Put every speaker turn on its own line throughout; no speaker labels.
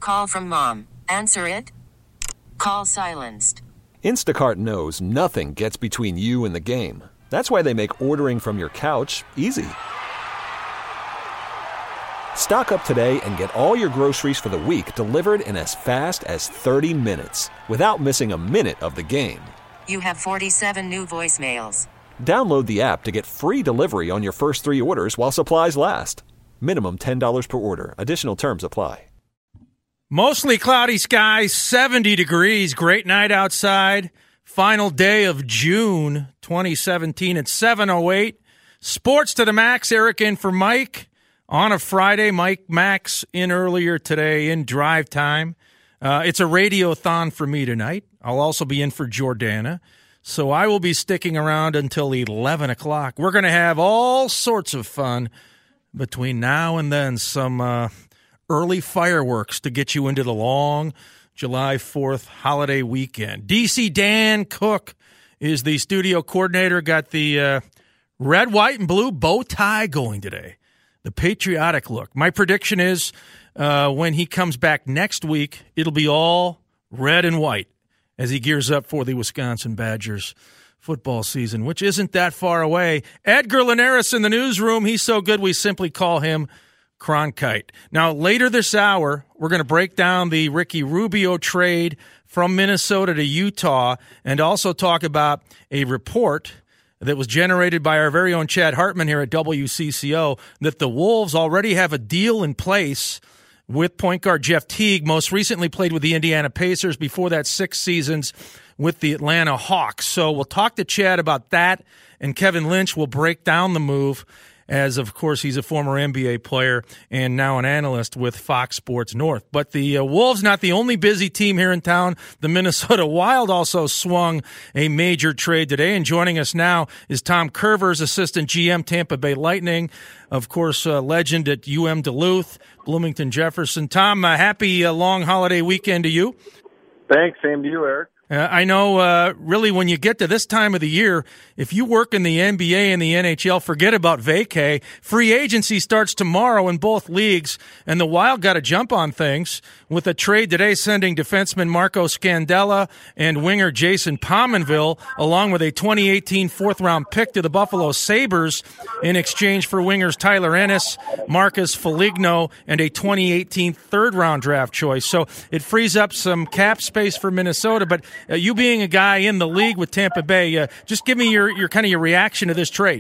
Call from mom. Answer it. Call silenced.
Instacart knows nothing gets between you and the game. That's why they make ordering from your couch easy. Stock up today and get all your groceries for the week delivered in as fast as 30 minutes without missing a minute of the game.
You have 47 new voicemails.
Download the app to get free delivery on your first 3 orders while supplies last. Minimum $10 per order. Additional terms apply.
Mostly cloudy skies, 70 degrees, great night outside. Final day of June 2017 at 7:08. Sports to the max, Eric in for Mike. On a Friday, Mike Max in earlier today in drive time. It's a radiothon for me tonight. I'll also be in for Jordana. So I will be sticking around until 11 o'clock. We're going to have all sorts of fun between now and then. Some early fireworks to get you into the long July 4th holiday weekend. DC Dan Cook is the studio coordinator. Got the red, white, and blue bow tie going today. The patriotic look. My prediction is when he comes back next week, it'll be all red and white as he gears up for the Wisconsin Badgers football season, which isn't that far away. Edgar Linares in the newsroom. He's so good we simply call him Cronkite. Now, later this hour, we're going to break down the Ricky Rubio trade from Minnesota to Utah and also talk about a report that was generated by our very own Chad Hartman here at WCCO that the Wolves already have a deal in place with point guard Jeff Teague, most recently played with the Indiana Pacers, before that 6 seasons with the Atlanta Hawks. So we'll talk to Chad about that, and Kevin Lynch will break down the move, as, of course, he's a former NBA player and now an analyst with Fox Sports North. But the Wolves, not the only busy team here in town. The Minnesota Wild also swung a major trade today. And joining us now is Tom Curvers, assistant GM, Tampa Bay Lightning. Of course, legend at UM Duluth, Bloomington Jefferson. Tom, happy long holiday weekend to you.
Thanks. Same to you, Eric.
I know, really, when you get to this time of the year, if you work in the NBA and the NHL, forget about vacay. Free agency starts tomorrow in both leagues, and the Wild got to jump on things with a trade today sending defenseman Marco Scandella and winger Jason Pominville, along with a 2018 fourth-round pick to the Buffalo Sabres in exchange for wingers Tyler Ennis, Marcus Foligno, and a 2018 third-round draft choice. So it frees up some cap space for Minnesota, but you being a guy in the league with Tampa Bay, just give me your kind of your reaction to this trade.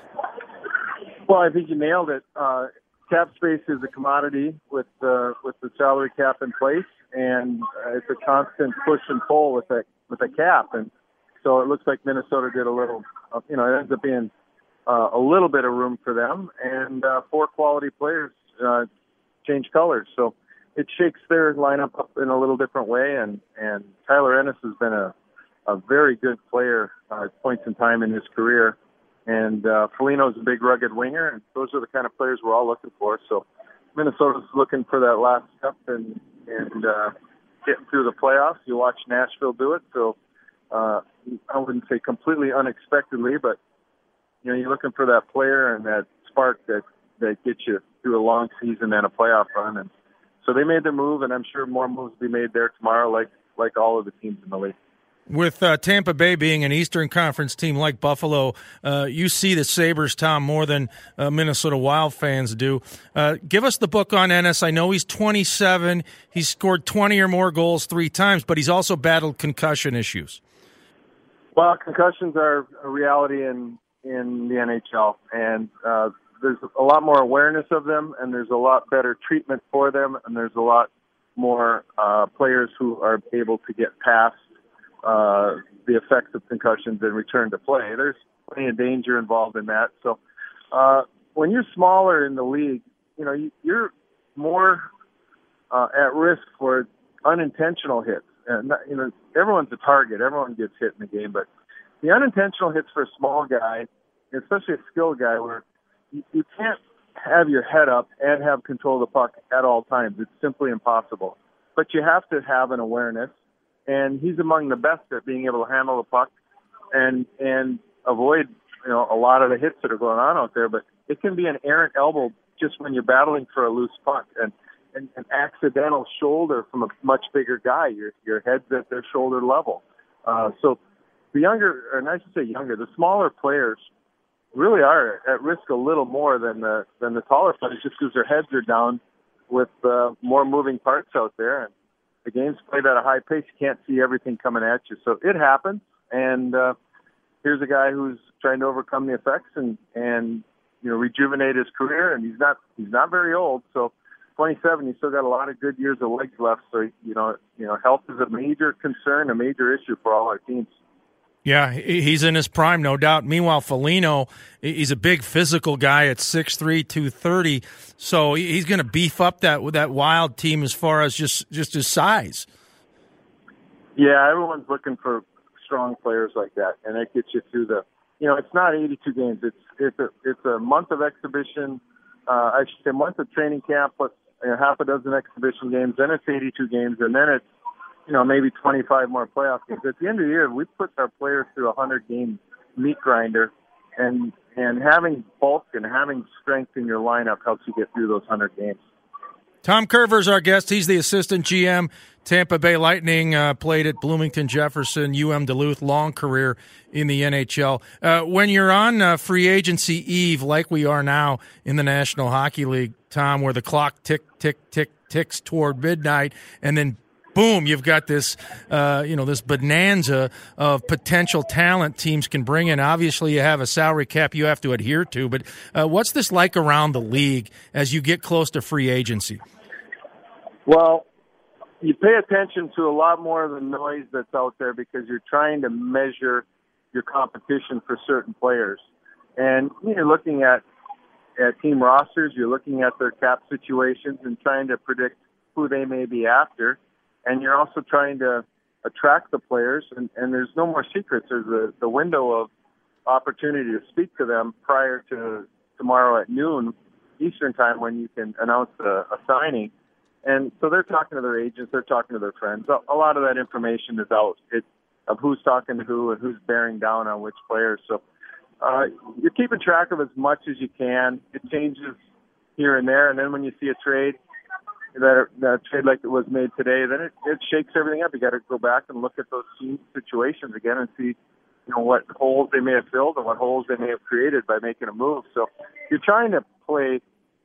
Well, I think you nailed it. Cap space is a commodity with the salary cap in place, and it's a constant push and pull with the cap. And so it looks like Minnesota did a little. It ends up being a little bit of room for them, and 4 quality players change colors. So it shakes their lineup up in a little different way, and Tyler Ennis has been a very good player at points in time in his career, and Foligno's a big rugged winger, and those are the kind of players we're all looking for. So Minnesota's looking for that last step and getting through the playoffs. You watch Nashville do it, so I wouldn't say completely unexpectedly, but you're looking for that player and that spark that gets you through a long season and a playoff run. And so they made their move, and I'm sure more moves will be made there tomorrow, like all of the teams in the league.
With Tampa Bay being an Eastern Conference team like Buffalo, you see the Sabres, Tom, more than Minnesota Wild fans do. Give us the book on Ennis. I know he's 27. He's scored 20 or more goals 3 times, but he's also battled concussion issues.
Well, concussions are a reality in the NHL, and there's a lot more awareness of them, and there's a lot better treatment for them, and there's a lot more players who are able to get past the effects of concussions and return to play. There's plenty of danger involved in that. So when you're smaller in the league, you're more at risk for unintentional hits. And everyone's a target. Everyone gets hit in the game, but the unintentional hits for a small guy, especially a skilled guy, where you can't have your head up and have control of the puck at all times. It's simply impossible. But you have to have an awareness, and he's among the best at being able to handle the puck and avoid a lot of the hits that are going on out there. But it can be an errant elbow just when you're battling for a loose puck, and an accidental shoulder from a much bigger guy. Your head's at their shoulder level. So the younger, and I should say younger, the smaller players really are at risk a little more than the taller players, just because their heads are down with more moving parts out there. And the game's played at a high pace. You can't see everything coming at you. So it happens. And here's a guy who's trying to overcome the effects and rejuvenate his career. And he's not very old. So 27, he's still got a lot of good years of legs left. So, health is a major concern, a major issue for all our teams.
Yeah, he's in his prime, no doubt. Meanwhile, Foligno, he's a big physical guy at 6'3", 230, so he's going to beef up that Wild team as far as just his size.
Yeah, everyone's looking for strong players like that, and that gets you through it's not 82 games. It's a month of exhibition, I should say month of training camp plus half a dozen exhibition games, then it's 82 games, and then it's maybe 25 more playoff games. At the end of the year, we put our players through a 100-game meat grinder, and having bulk and having strength in your lineup helps you get through those 100 games.
Tom Curver's our guest. He's the assistant GM, Tampa Bay Lightning, played at Bloomington Jefferson, Duluth, long career in the NHL. When you're on free agency eve, like we are now in the National Hockey League, Tom, where the clock ticks toward midnight, and then boom, you've got this, this bonanza of potential talent teams can bring in. Obviously, you have a salary cap you have to adhere to, but what's this like around the league as you get close to free agency?
Well, you pay attention to a lot more of the noise that's out there because you're trying to measure your competition for certain players. And you're looking at team rosters, you're looking at their cap situations and trying to predict who they may be after. And you're also trying to attract the players, and there's no more secrets. There's the window of opportunity to speak to them prior to tomorrow at noon Eastern time when you can announce a signing. And so they're talking to their agents, they're talking to their friends. A lot of that information is out of who's talking to who and who's bearing down on which players. So you're keeping track of as much as you can. It changes here and there, and then when you see a trade, that trade like it was made today, then it shakes everything up. You got to go back and look at those team situations again and see, what holes they may have filled and what holes they may have created by making a move. So you're trying to play,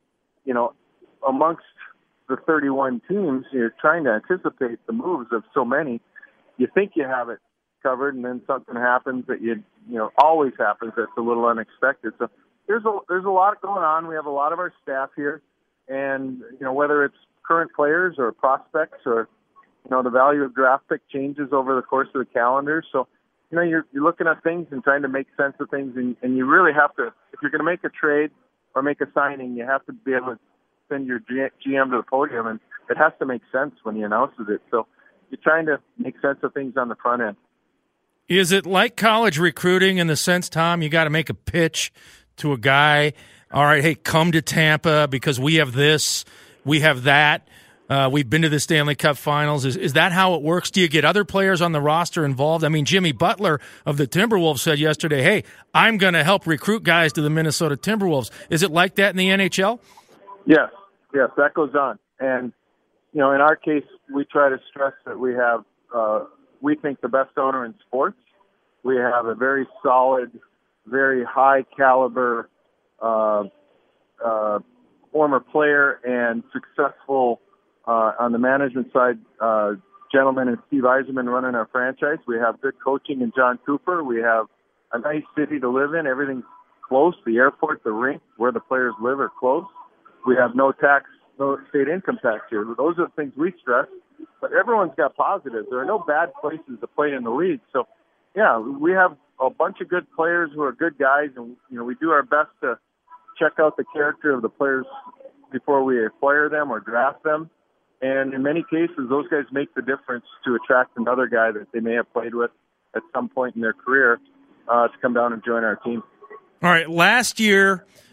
amongst the 31 teams, you're trying to anticipate the moves of so many. You think you have it covered, and then something happens that always happens that's a little unexpected. So there's a lot going on. We have a lot of our staff here, and whether it's current players or prospects or, the value of draft pick changes over the course of the calendar. So, you're looking at things and trying to make sense of things. And you really have to, if you're going to make a trade or make a signing, you have to be able to send your GM to the podium, and it has to make sense when he announces it. So you're trying to make sense of things on the front end.
Is it like college recruiting in the sense, Tom, you got to make a pitch to a guy? All right, hey, come to Tampa because we have this, we have that. We've been to the Stanley Cup Finals. Is that how it works? Do you get other players on the roster involved? I mean, Jimmy Butler of the Timberwolves said yesterday, hey, I'm going to help recruit guys to the Minnesota Timberwolves. Is it like that in the NHL?
Yes, that goes on. And, in our case, we try to stress that we have, we think, the best owner in sports. We have a very solid, very high caliber former player and successful on the management side gentleman and Steve Yzerman running our franchise. We have good coaching in John Cooper. We have a nice city to live in. Everything's close. The airport, the rink, where the players live are close. We have no state income tax here. Those are the things we stress. But everyone's got positives. There are no bad places to play in the league. So, yeah, we have a bunch of good players who are good guys, and we do our best to check out the character of the players before we acquire them or draft them. And in many cases, those guys make the difference to attract another guy that they may have played with at some point in their career to come down and join our team.
All right, last year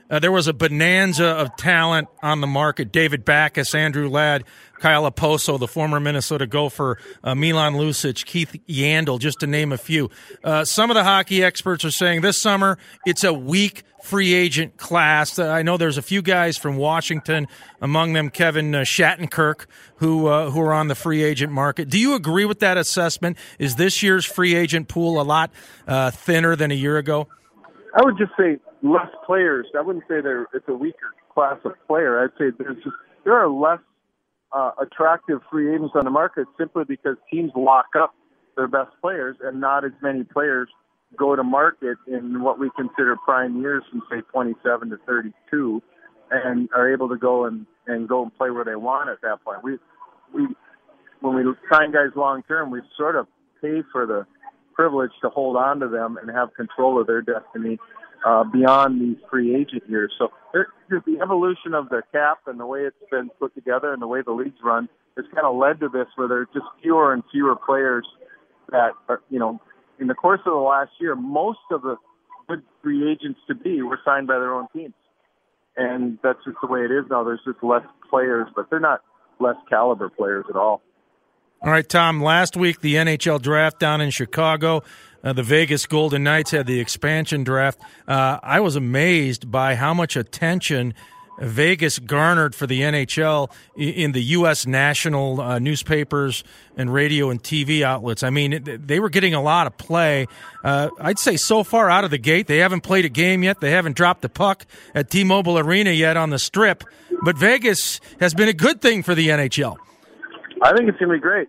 There was a bonanza of talent on the market. David Backus, Andrew Ladd, Kyle Oposo, the former Minnesota Gopher, Milan Lucic, Keith Yandel, just to name a few. Some of the hockey experts are saying this summer it's a weak free agent class. I know there's a few guys from Washington, among them Kevin Shattenkirk, who are on the free agent market. Do you agree with that assessment? Is this year's free agent pool a lot thinner than a year ago?
I would just say less players. I wouldn't say it's a weaker class of player. I'd say there are less attractive free agents on the market simply because teams lock up their best players and not as many players go to market in what we consider prime years from, say, 27 to 32 and are able to go and play where they want at that point. When we sign guys long term, we sort of pay for the privilege to hold on to them and have control of their destiny beyond these free agent years. So the evolution of the cap and the way it's been put together and the way the league's run has kind of led to this where there are just fewer and fewer players that are, in the course of the last year, most of the good free agents to be were signed by their own teams. And that's just the way it is now. There's just less players, but they're not less caliber players at all.
All right, Tom, last week the NHL draft down in Chicago, the Vegas Golden Knights had the expansion draft. I was amazed by how much attention Vegas garnered for the NHL in the U.S. national newspapers and radio and TV outlets. I mean, they were getting a lot of play. I'd say so far out of the gate, they haven't played a game yet. They haven't dropped the puck at T-Mobile Arena yet on the Strip. But Vegas has been a good thing for the NHL.
I think it's going to be great.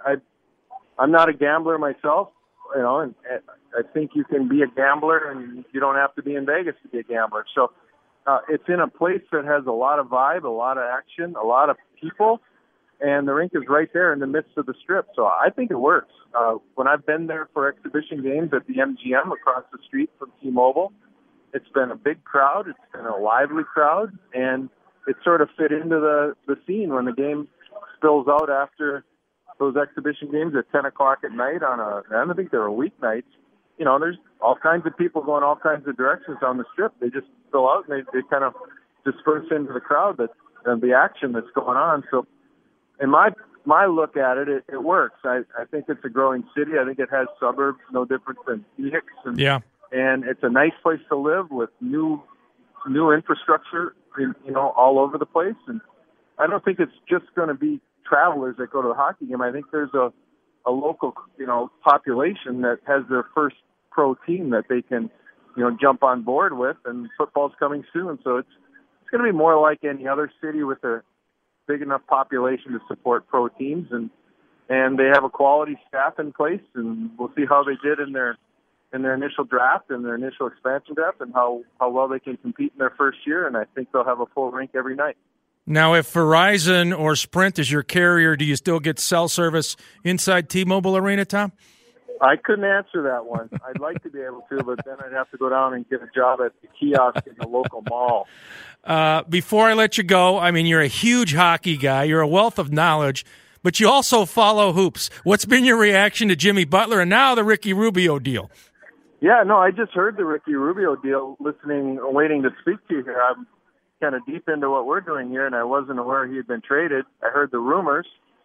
I'm not a gambler myself, and I think you can be a gambler and you don't have to be in Vegas to be a gambler. So it's in a place that has a lot of vibe, a lot of action, a lot of people, and the rink is right there in the midst of the Strip. So I think it works. When I've been there for exhibition games at the MGM across the street from T-Mobile, it's been a big crowd. It's been a lively crowd, and it sort of fit into the scene when the game spills out after those exhibition games at 10 o'clock at night I don't think they were weeknights. There's all kinds of people going all kinds of directions on the Strip. They just spill out and they kind of disperse into the crowd and the action that's going on. So in my look at it, it works. I think it's a growing city. I think it has suburbs no different than Phoenix. And it's a nice place to live with new infrastructure, all over the place. And I don't think it's just going to be travelers that go to the hockey game. I think there's a local, population that has their first pro team that they can, jump on board with, and football's coming soon. So it's going to be more like any other city with a big enough population to support pro teams, and they have a quality staff in place, and we'll see how they did in their initial draft and their initial expansion draft and how well they can compete in their first year, and I think they'll have a full rink every night.
Now, if Verizon or Sprint is your carrier, do you still get cell service inside T-Mobile Arena, Tom?
I couldn't answer that one. I'd like to be able to, but then I'd have to go down and get a job at the kiosk in the local mall.
Before I let you go, I mean, you're a huge hockey guy. You're a wealth of knowledge, but you also follow hoops. What's been your reaction to Jimmy Butler and now the Ricky Rubio deal?
Yeah, no, I just heard the Ricky Rubio deal, waiting to speak to you here. I'm kind of deep into what we're doing here, and I wasn't aware he had been traded. I heard the rumors.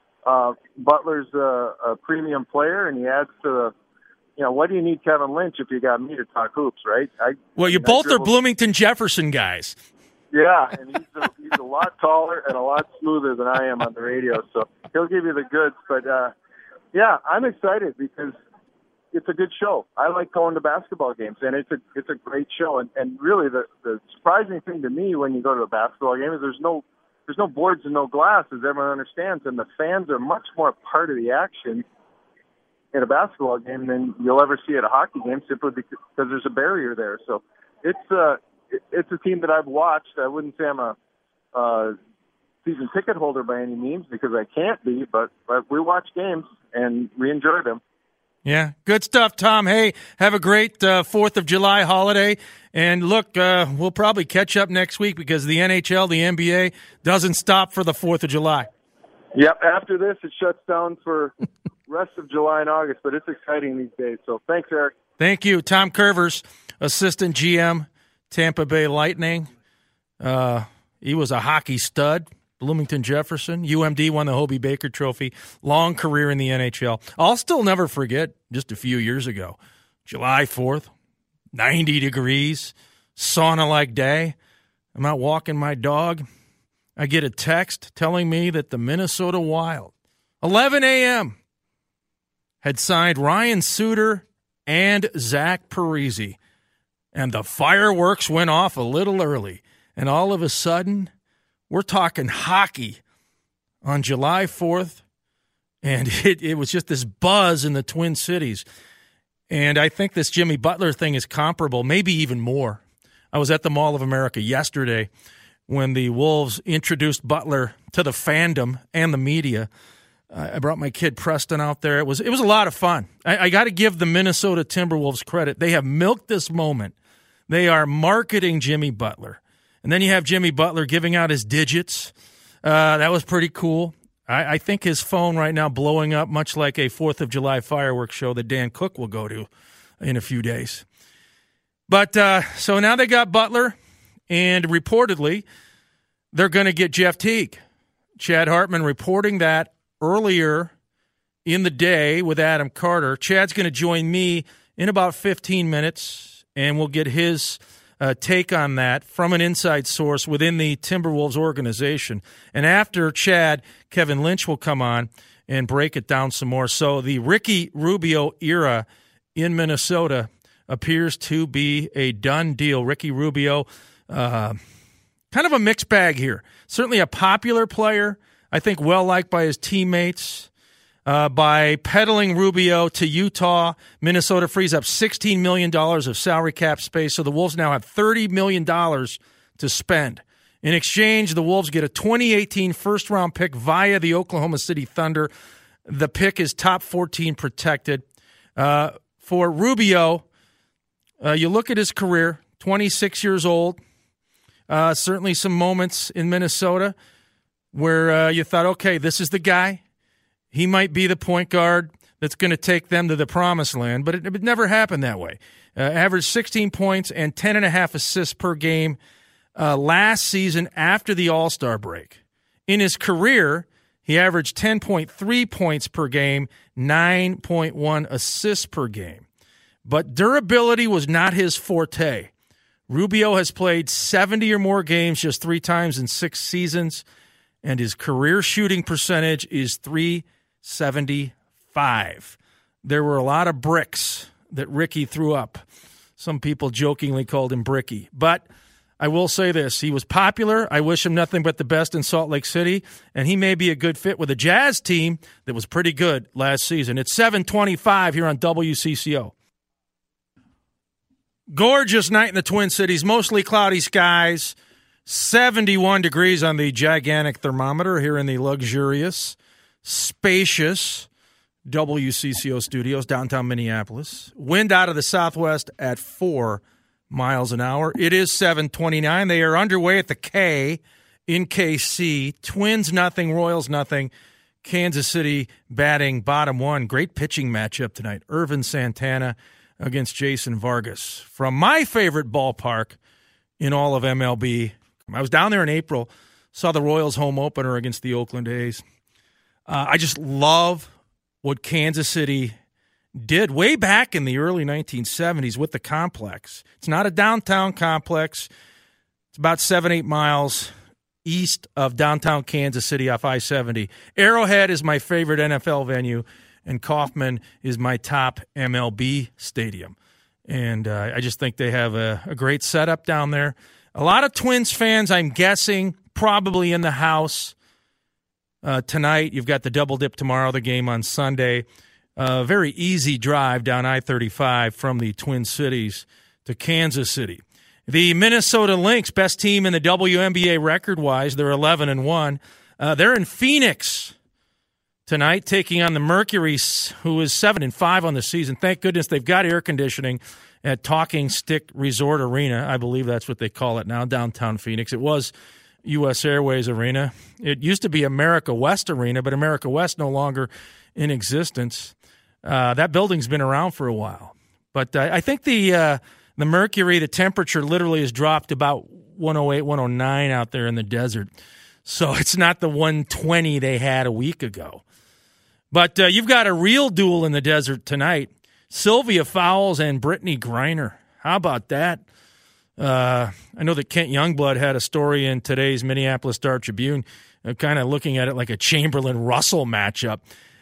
Butler's a premium player, and he adds to the, what do you need Kevin Lynch if you got me to talk hoops, right?
You both are Bloomington Jefferson guys.
Yeah, and he's a lot taller and a lot smoother than I am on the radio, so he'll give you the goods. But, yeah, I'm excited because it's a good show. I like going to basketball games, and it's a great show. And really, the surprising thing to me when you go to a basketball game is there's no boards and no glass, as everyone understands, and the fans are much more part of the action in a basketball game than you'll ever see at a hockey game, simply because there's a barrier there. So it's a team that I've watched. I wouldn't say I'm a season ticket holder by any means because I can't be, but we watch games and we enjoy them.
Yeah, good stuff, Tom. Hey, have a great 4th of July holiday. And look, we'll probably catch up next week because the NHL, the NBA, doesn't stop for the 4th of July.
Yep, after this, it shuts down for rest of July and August, but it's exciting these days. So thanks, Eric.
Thank you. Tom Curvers, Assistant GM, Tampa Bay Lightning. He was a hockey stud. Bloomington Jefferson. UMD won the Hobey Baker Trophy. Long career in the NHL. I'll still never forget just a few years ago, July 4th, 90 degrees, sauna-like day. I'm out walking my dog. I get a text telling me that the Minnesota Wild, 11 a.m., had signed Ryan Suter and Zach Parise. And the fireworks went off a little early. And all of a sudden, we're talking hockey on July 4th, and it was just this buzz in the Twin Cities. And I think this Jimmy Butler thing is comparable, maybe even more. I was at the Mall of America yesterday when the Wolves introduced Butler to the fandom and the media. I brought my kid Preston out there. It was a lot of fun. I got to give the Minnesota Timberwolves credit. They have milked this moment. They are marketing Jimmy Butler. And then you have Jimmy Butler giving out his digits. That was pretty cool. I think his phone right now blowing up much like a 4th of July fireworks show that Dan Cook will go to in a few days. But so now they got Butler, and reportedly they're going to get Jeff Teague. Chad Hartman reporting that earlier in the day with Adam Carter. Chad's going to join me in about 15 minutes, and we'll get his take on that from an inside source within the Timberwolves organization. And after Chad, Kevin Lynch will come on and break it down some more. So the Ricky Rubio era in Minnesota appears to be a done deal. Ricky Rubio, kind of a mixed bag here. Certainly a popular player, I think well-liked by his teammates. By peddling Rubio to Utah, Minnesota frees up $16 million of salary cap space, so the Wolves now have $30 million to spend. In exchange, the Wolves get a 2018 first-round pick via the Oklahoma City Thunder. The pick is top 14 protected. For Rubio, you look at his career, 26 years old, certainly some moments in Minnesota where you thought, okay, this is the guy. He might be the point guard that's going to take them to the promised land, but it never happened that way. Averaged 16 points and 10.5 assists per game last season after the All-Star break. In his career, he averaged 10.3 points per game, 9.1 assists per game. But durability was not his forte. Rubio has played 70 or more games just 3 times in 6 seasons, and his career shooting percentage is .375. There were a lot of bricks that Ricky threw up. Some people jokingly called him Bricky. But I will say this. He was popular. I wish him nothing but the best in Salt Lake City, and he may be a good fit with a Jazz team that was pretty good last season. It's 7:25 here on WCCO. Gorgeous night in the Twin Cities. Mostly cloudy skies. 71 degrees on the gigantic thermometer here in the luxurious, spacious WCCO studios, downtown Minneapolis. Wind out of the southwest at 4 miles an hour. It is 7:29. They are underway at the K in KC. Twins nothing, Royals nothing. Kansas City batting bottom 1. Great pitching matchup tonight. Irvin Santana against Jason Vargas. From my favorite ballpark in all of MLB. I was down there in April, saw the Royals home opener against the Oakland A's. I just love what Kansas City did way back in the early 1970s with the complex. It's not a downtown complex. It's about 7-8 miles east of downtown Kansas City off I-70. Arrowhead is my favorite NFL venue, and Kauffman is my top MLB stadium. And I just think they have a great setup down there. A lot of Twins fans, I'm guessing, probably in the house tonight. You've got the double dip tomorrow, the game on Sunday. Very easy drive down I-35 from the Twin Cities to Kansas City. The Minnesota Lynx, best team in the WNBA record-wise. They're 11-1. They're in Phoenix tonight, taking on the Mercury, who is 7-5 on the season. Thank goodness they've got air conditioning at Talking Stick Resort Arena. I believe that's what they call it now, downtown Phoenix. It was U.S. Airways Arena. It used to be America West Arena, but America West no longer in existence. That building's been around for a while. But I think the Mercury, the temperature literally has dropped about 108, 109 out there in the desert. So it's not the 120 they had a week ago. But you've got a real duel in the desert tonight. Sylvia Fowles and Brittany Griner. How about that? I know that Kent Youngblood had a story in today's Minneapolis Star-Tribune kind of looking at it like a Chamberlain-Russell matchup.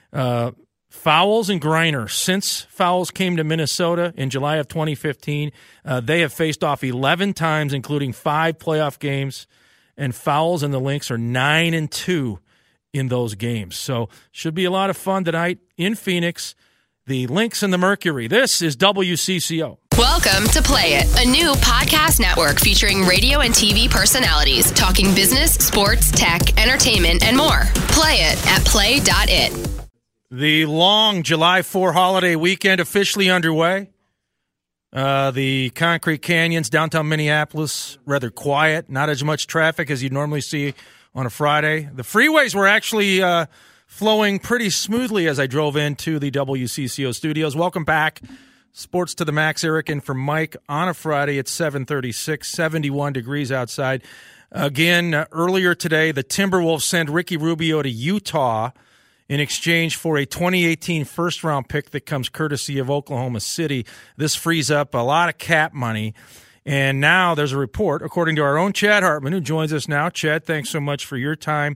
Fowles and Griner, since Fowles came to Minnesota in July of 2015, they have faced off 11 times, including 5 playoff games, and Fowles and the Lynx are 9-2 in those games. So should be a lot of fun tonight in Phoenix. The Lynx and the Mercury. This is WCCO.
Welcome to Play It, a new podcast network featuring radio and TV personalities talking business, sports, tech, entertainment, and more. Play it at play.it.
The long July 4 holiday weekend officially underway. The Concrete Canyons, downtown Minneapolis, rather quiet. Not as much traffic as you'd normally see on a Friday. The freeways were actually flowing pretty smoothly as I drove into the WCCO studios. Welcome back. Sports to the Max, Eric, and for Mike on a Friday at 7:36, 71 degrees outside. Again, earlier today, the Timberwolves sent Ricky Rubio to Utah in exchange for a 2018 first-round pick that comes courtesy of Oklahoma City. This frees up a lot of cap money. And now there's a report, according to our own Chad Hartman, who joins us now. Chad, thanks so much for your time.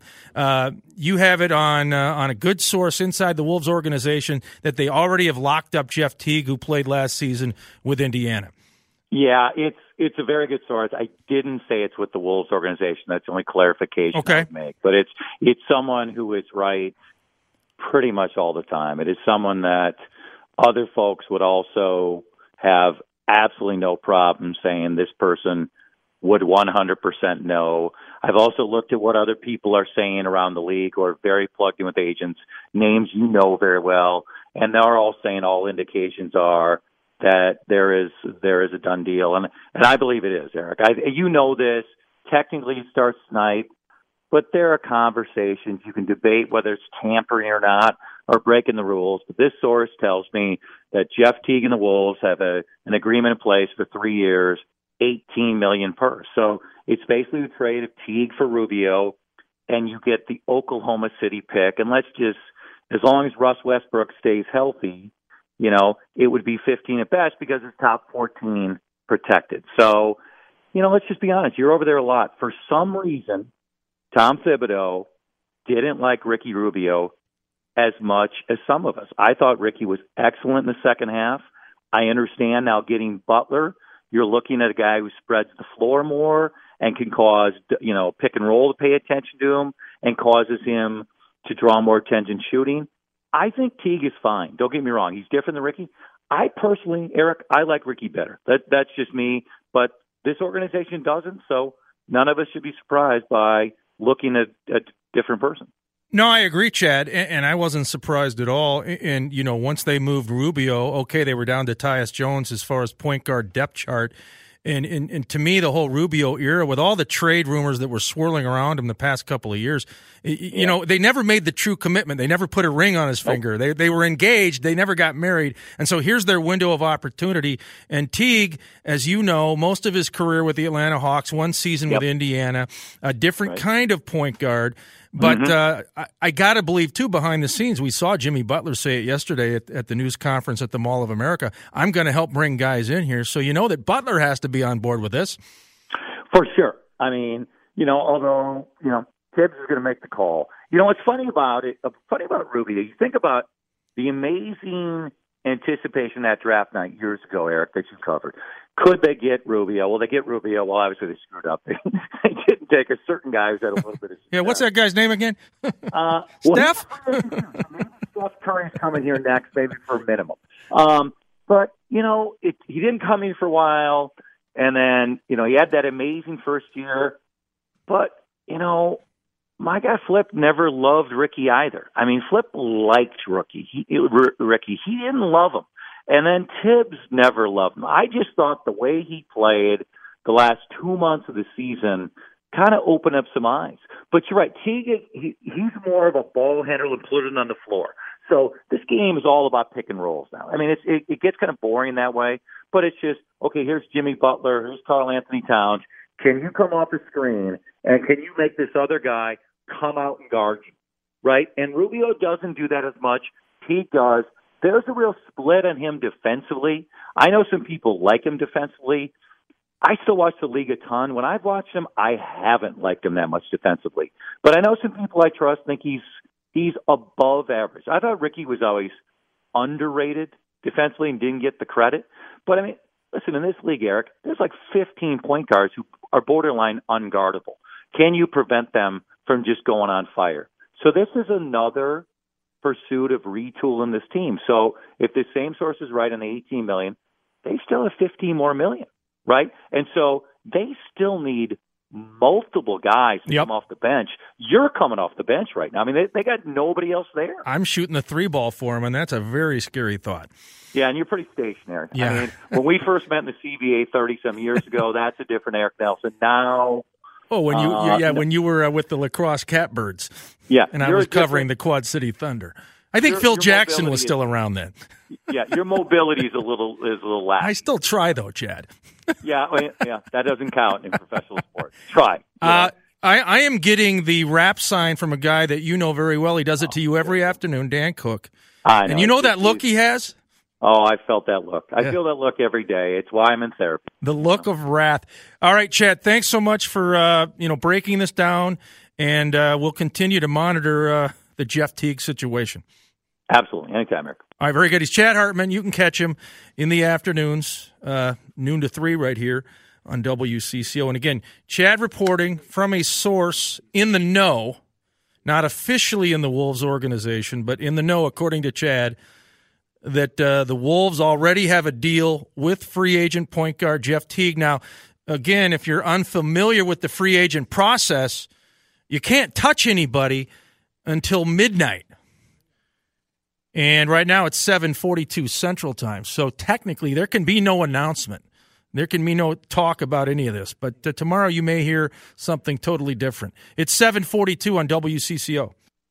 You have it on a good source inside the Wolves organization that they already have locked up Jeff Teague, who played last season with Indiana.
Yeah, it's a very good source. I didn't say it's with the Wolves organization. That's the only clarification I would make. But it's someone who is right pretty much all the time. It is someone that other folks would also have absolutely no problem saying this person would 100% know. I've also looked at what other people are saying around the league who are very plugged in with agents, names you know very well, and they're all saying all indications are that there is a done deal. And I believe it is, Eric. You know this. Technically it starts tonight, but there are conversations. You can debate whether it's tampering or not or breaking the rules. But this source tells me that Jeff Teague and the Wolves have an agreement in place for 3 years, $18 million per. So it's basically a trade of Teague for Rubio, and you get the Oklahoma City pick. And let's just, as long as Russ Westbrook stays healthy, you know, it would be 15 at best because it's top 14 protected. So, you know, let's just be honest. You're over there a lot. For some reason, Tom Thibodeau didn't like Ricky Rubio as much as some of us. I thought Ricky was excellent in the second half. I understand now getting Butler, you're looking at a guy who spreads the floor more and can cause, you know, pick and roll to pay attention to him and causes him to draw more attention shooting. I think Teague is fine. Don't get me wrong. He's different than Ricky. I personally, Eric, I like Ricky better. That's just me. But this organization doesn't, so none of us should be surprised by looking at a different person.
No, I agree, Chad, and I wasn't surprised at all. And, you know, once they moved Rubio, okay, they were down to Tyus Jones as far as point guard depth chart. And to me, the whole Rubio era, with all the trade rumors that were swirling around him the past couple of years, you know, they never made the true commitment. They never put a ring on his finger. They were engaged. They never got married. And so here's their window of opportunity. And Teague, as you know, most of his career with the Atlanta Hawks, one season with Indiana, a different kind of point guard. But I got to believe, too, behind the scenes, we saw Jimmy Butler say it yesterday at the news conference at the Mall of America, I'm going to help bring guys in here. So you know that Butler has to be on board with this.
For sure. I mean, you know, although, you know, Tibbs is going to make the call. You know, what's funny about Rubio, you think about the amazing anticipation that draft night years ago, Eric, that you covered. Could they get Rubio? Well, they get Rubio. Well, obviously they screwed up. They didn't take a certain guy who's had a little bit of success.
Yeah, what's that guy's name again? Steph?
Maybe Steph Curry's coming here next, maybe for a minimum. But, you know, he didn't come in for a while, and then, you know, he had that amazing first year. But, you know, my guy Flip never loved Ricky either. I mean, Flip liked Ricky. He didn't love him. And then Tibbs never loved him. I just thought the way he played the last 2 months of the season kind of opened up some eyes. But you're right, Teague, he's more of a ball handler and put it on the floor. So this game is all about pick and rolls now. I mean, it gets kind of boring that way, but it's just, okay, here's Jimmy Butler, here's Karl Anthony Towns. can you come off the screen and can you make this other guy come out and guard you, right? And Rubio doesn't do that as much. He does. There's a real split on him defensively. I know some people like him defensively. I still watch the league a ton. When I've watched him, I haven't liked him that much defensively. But I know some people I trust think he's above average. I thought Ricky was always underrated defensively and didn't get the credit. But, I mean, listen, in this league, Eric, there's like 15 point guards who are borderline unguardable. Can you prevent them from just going on fire? So this is another pursuit of retooling this team. So if the same source is right on the $18 million, they still have $15 more million, right? And so they still need multiple guys to come off the bench. You're coming off the bench right now. I mean, they got nobody else there.
I'm shooting the 3-ball for him, and that's a very scary thought.
Yeah, and you're pretty stationary.
Yeah.
I mean, when we first met in the CBA 30-some years ago, that's a different Eric Nelson. Now...
Oh, when you were with the lacrosse Catbirds.
Yeah.
And I was covering the Quad City Thunder. I think Phil Jackson was still around then.
Yeah, your mobility is a little lax.
I still try, though, Chad.
Yeah, that doesn't count in professional sports. Try.
I am getting the rap sign from a guy that you know very well. He does it to you every afternoon, Dan Cook.
I know.
And you know that look he has?
Oh, I felt that look. I feel that look every day. It's why I'm in therapy.
The look of wrath. All right, Chad, thanks so much for breaking this down, and we'll continue to monitor the Jeff Teague situation.
Absolutely. Anytime, Eric.
All right, very good. He's Chad Hartman. You can catch him in the afternoons, noon to 3 right here on WCCO. And again, Chad reporting from a source in the know, not officially in the Wolves organization, but in the know, according to Chad, that the Wolves already have a deal with free agent point guard Jeff Teague. Now, again, if you're unfamiliar with the free agent process, you can't touch anybody until midnight. And right now it's 7:42 Central Time. So technically there can be no announcement. There can be no talk about any of this. But tomorrow you may hear something totally different. It's 7:42 on WCCO.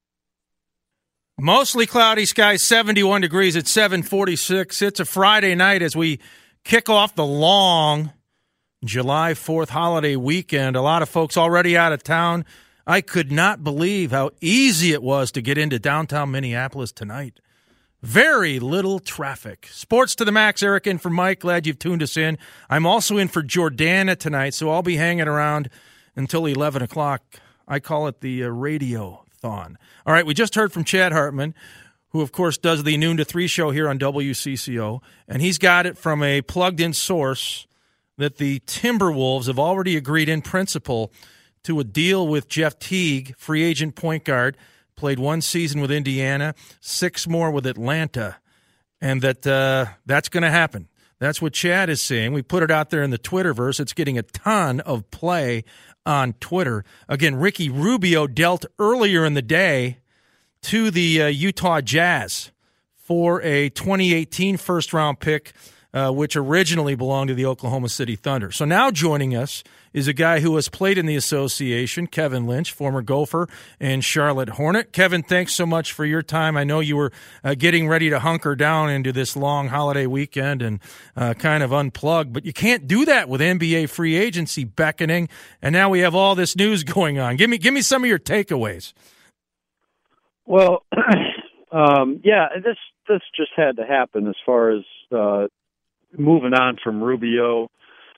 Mostly cloudy skies, 71 degrees at 7:46. It's a Friday night as we kick off the long July 4th holiday weekend. A lot of folks already out of town. I could not believe how easy it was to get into downtown Minneapolis tonight. Very little traffic. Sports to the max. Eric in for Mike. Glad you've tuned us in. I'm also in for Jordana tonight, so I'll be hanging around until 11 o'clock. I call it the radio-thon. All right, we just heard from Chad Hartman, who, of course, does the noon to 3 show here on WCCO, and he's got it from a plugged-in source that the Timberwolves have already agreed in principle to a deal with Jeff Teague, free agent point guard, played 1 season with Indiana, 6 more with Atlanta, and that's going to happen. That's what Chad is saying. We put it out there in the Twitterverse. It's getting a ton of play on Twitter. Again, Ricky Rubio dealt earlier in the day to the Utah Jazz for a 2018 first-round pick, which originally belonged to the Oklahoma City Thunder. So now joining us is a guy who has played in the association, Kevin Lynch, former Gopher and Charlotte Hornet. Kevin, thanks so much for your time. I know you were getting ready to hunker down into this long holiday weekend and kind of unplug, but you can't do that with NBA free agency beckoning, and now we have all this news going on. Give me some of your takeaways.
Well, this just had to happen as far as moving on from Rubio.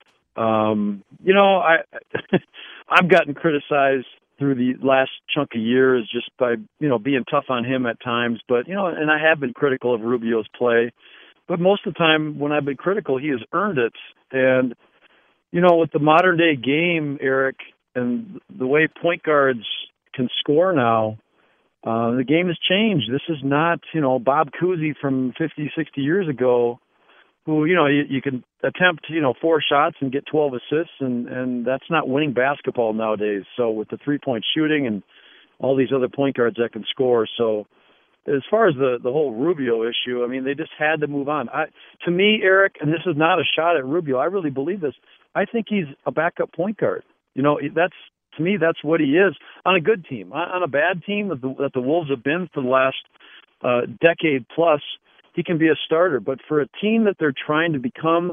I've gotten criticized through the last chunk of years just by, being tough on him at times. But, and I have been critical of Rubio's play. But most of the time when I've been critical, he has earned it. And, with the modern day game, Eric, and the way point guards can score now, the game has changed. This is not, Bob Cousy from 50, 60 years ago, who, you can attempt, 4 shots and get 12 assists, and that's not winning basketball nowadays. So with the 3-point shooting and all these other point guards that can score. So as far as the whole Rubio issue, I mean, they just had to move on. To me, Eric, and this is not a shot at Rubio, I really believe this, I think he's a backup point guard. To me, that's what he is on a good team. On a bad team that the Wolves have been for the last decade plus, he can be a starter. But for a team that they're trying to become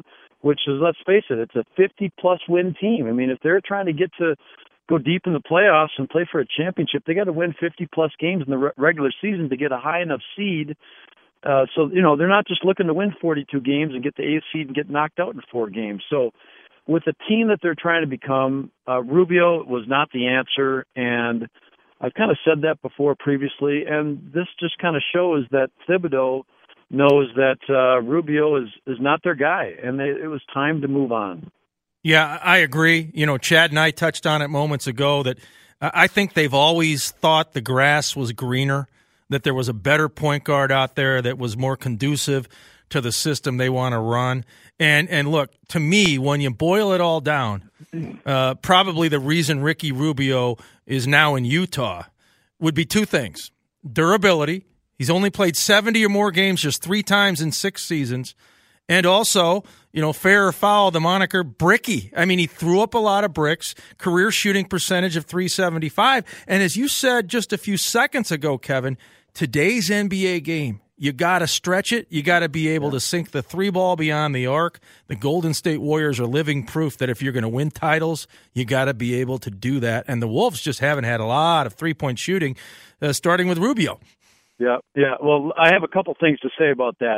which is, let's face it, it's a 50-plus win team. I mean, if they're trying to go deep in the playoffs and play for a championship, they got to win 50-plus games in the regular season to get a high enough seed. So, they're not just looking to win 42 games and get the 8th seed and get knocked out in 4 games. So with the team that they're trying to become, Rubio was not the answer, and I've kind of said that before previously, and this just kind of shows that Thibodeau knows that Rubio is not their guy, and it was time to move on.
Yeah, I agree. Chad and I touched on it moments ago that I think they've always thought the grass was greener, that there was a better point guard out there that was more conducive to the system they want to run. And look, to me, when you boil it all down, probably the reason Ricky Rubio is now in Utah would be 2 things. Durability. He's only played 70 or more games just 3 times in 6 seasons. And also, fair or foul, the moniker Bricky. I mean, he threw up a lot of bricks, career shooting percentage of .375. And as you said just a few seconds ago, Kevin, today's NBA game, you got to stretch it. You got to be able to sink the 3 ball beyond the arc. The Golden State Warriors are living proof that if you're going to win titles, you got to be able to do that. And the Wolves just haven't had a lot of 3-point shooting, starting with Rubio.
Yeah. Well, I have a couple things to say about that.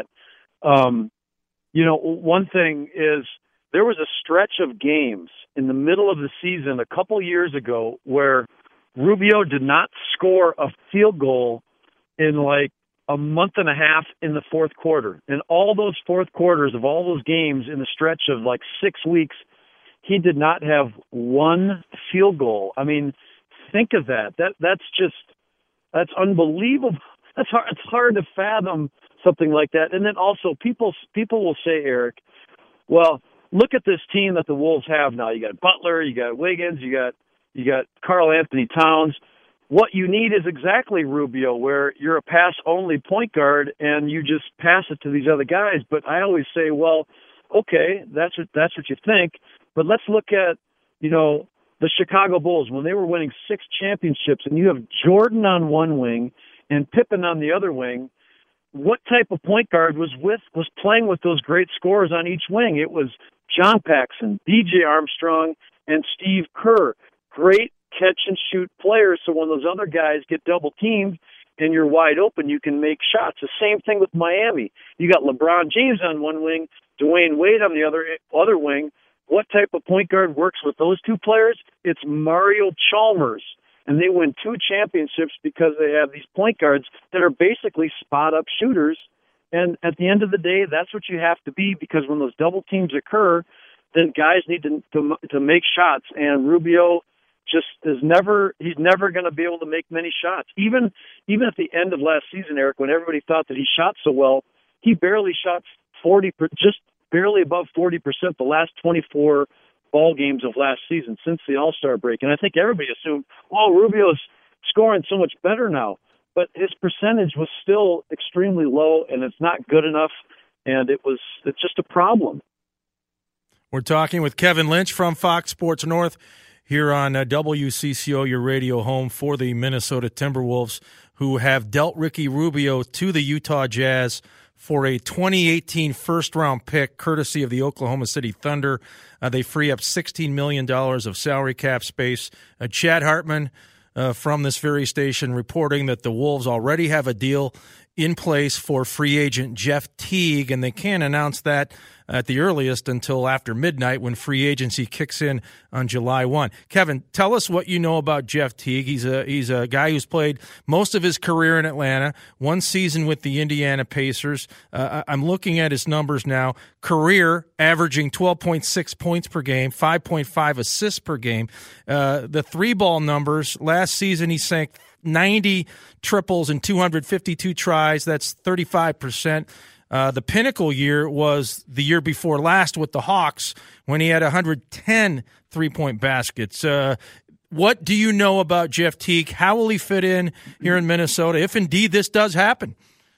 One thing is there was a stretch of games in the middle of the season a couple years ago where Rubio did not score a field goal in like a month and a half in the fourth quarter. And all those fourth quarters of all those games in the stretch of like 6 weeks, he did not have one field goal. I mean, think of that. That's unbelievable. It's hard to fathom something like that. And then also people will say, Eric, well, look at this team that the Wolves have now. You got Butler, you got Wiggins, you got Karl Anthony Towns. What you need is exactly Rubio, where you're a pass-only point guard and you just pass it to these other guys. But I always say, well, okay, that's what you think. But let's look at, the Chicago Bulls when they were winning 6 championships, and you have Jordan on one wing and Pippen on the other wing. What type of point guard was playing with those great scorers on each wing? It was John Paxson, B.J. Armstrong, and Steve Kerr. Great catch-and-shoot players, so when those other guys get double-teamed and you're wide open, you can make shots. The same thing with Miami. You got LeBron James on one wing, Dwayne Wade on the other wing. What type of point guard works with those 2 players? It's Mario Chalmers. And they win 2 championships because they have these point guards that are basically spot-up shooters. And at the end of the day, that's what you have to be, because when those double teams occur, then guys need to make shots. And Rubio just he's never going to be able to make many shots. Even at the end of last season, Eric, when everybody thought that he shot so well, he barely shot 40, just barely above 40% the last 24 ball games of last season since the All-Star break. And I think everybody assumed, well, Rubio's scoring so much better now. But his percentage was still extremely low, and it's not good enough, and it's just a problem.
We're talking with Kevin Lynch from Fox Sports North here on WCCO, your radio home for the Minnesota Timberwolves, who have dealt Ricky Rubio to the Utah Jazz for a 2018 first-round pick, courtesy of the Oklahoma City Thunder. They free up $16 million of salary cap space. Chad Hartman from this very station reporting that the Wolves already have a deal in place for free agent Jeff Teague, and they can't announce that at the earliest until after midnight when free agency kicks in on July 1. Kevin, tell us what you know about Jeff Teague. He's a guy who's played most of his career in Atlanta, 1 season with the Indiana Pacers. I'm looking at his numbers now. Career averaging 12.6 points per game, 5.5 assists per game. The 3-ball numbers, last season he sank 90 triples and 252 tries. That's 35%. The pinnacle year was the year before last with the Hawks when he had 110 3-point baskets. What do you know about Jeff Teague? How will he fit in here in Minnesota, if indeed this does happen?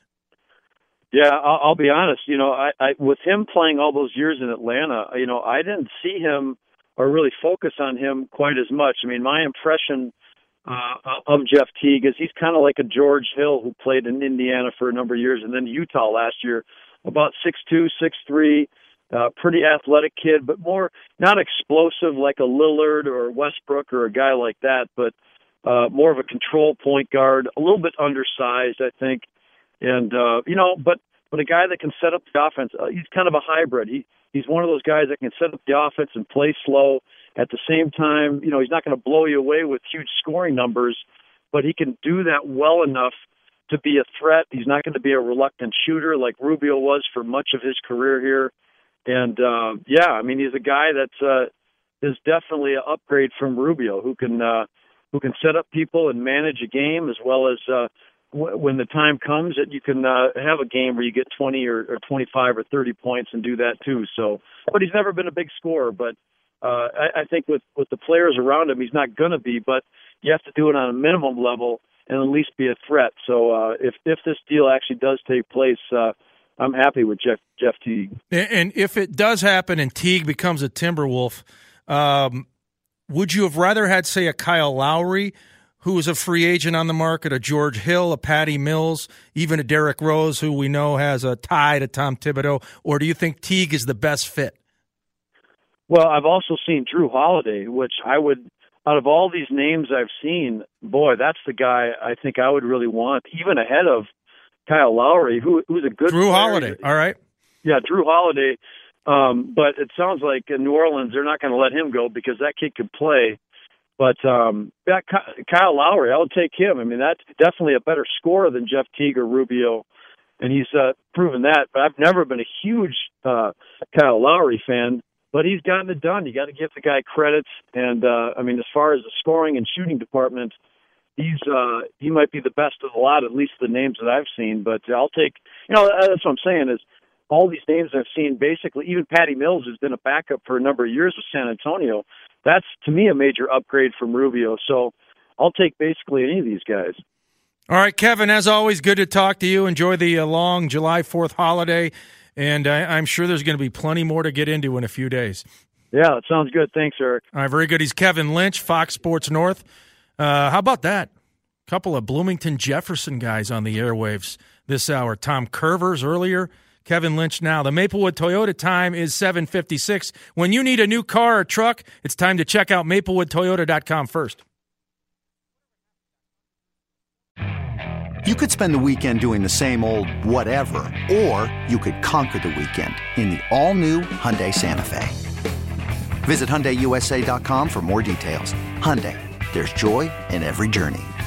Yeah, I'll be honest. I with him playing all those years in Atlanta, I didn't see him or really focus on him quite as much. I mean, my impression of Jeff Teague is he's kind of like a George Hill who played in Indiana for a number of years and then Utah last year, about 6'2", 6'3", Pretty athletic kid, but more not explosive like a Lillard or Westbrook or a guy like that, but more of a control point guard, a little bit undersized, I think. And, but a guy that can set up the offense. He's kind of a hybrid. He's one of those guys that can set up the offense and play slow. At the same time, he's not going to blow you away with huge scoring numbers, but he can do that well enough to be a threat. He's not going to be a reluctant shooter like Rubio was for much of his career here. And, he's a guy that is definitely an upgrade from Rubio, who can set up people and manage a game, as well as when the time comes that you can have a game where you get 20 or 25 or 30 points and do that too. So, but he's never been a big scorer. But I think with the players around him, he's not going to be. But you have to do it on a minimum level and at least be a threat. So if this deal actually does take place, I'm happy with Jeff Teague.
And if it does happen and Teague becomes a Timberwolf, would you have rather had, say, a Kyle Lowry, who is a free agent on the market, a George Hill, a Patty Mills, even a Derrick Rose, who we know has a tie to Tom Thibodeau, or do you think Teague is the best fit?
Well, I've also seen Drew Holiday, which I would, out of all these names I've seen, boy, that's the guy I think I would really want, even ahead of Kyle Lowry, who's a good
Drew
player.
Holiday, all right.
Yeah, Drew Holiday. But it sounds like in New Orleans they're not going to let him go because that kid can play. But Kyle Lowry, I would take him. I mean, that's definitely a better scorer than Jeff Teague or Rubio, and he's proven that. But I've never been a huge Kyle Lowry fan, but he's gotten it done. You got to give the guy credit. And, as far as the scoring and shooting department, he might be the best of the lot, at least the names that I've seen. But I'll take, that's what I'm saying is all these names I've seen, basically, even Patty Mills has been a backup for a number of years with San Antonio. That's, to me, a major upgrade from Rubio. So I'll take basically any of these guys.
All right, Kevin, as always, good to talk to you. Enjoy the long July 4th holiday, and I'm sure there's going to be plenty more to get into in a few days.
Yeah, that sounds good. Thanks, Eric.
All right, very good. He's Kevin Lynch, Fox Sports North. How about that? A couple of Bloomington Jefferson guys on the airwaves this hour. Tom Curvers earlier, Kevin Lynch now. The Maplewood Toyota time is 7:56. When you need a new car or truck, it's time to check out MaplewoodToyota.com first.
You could spend the weekend doing the same old whatever, or you could conquer the weekend in the all-new Hyundai Santa Fe. Visit HyundaiUSA.com for more details. Hyundai, there's joy in every journey.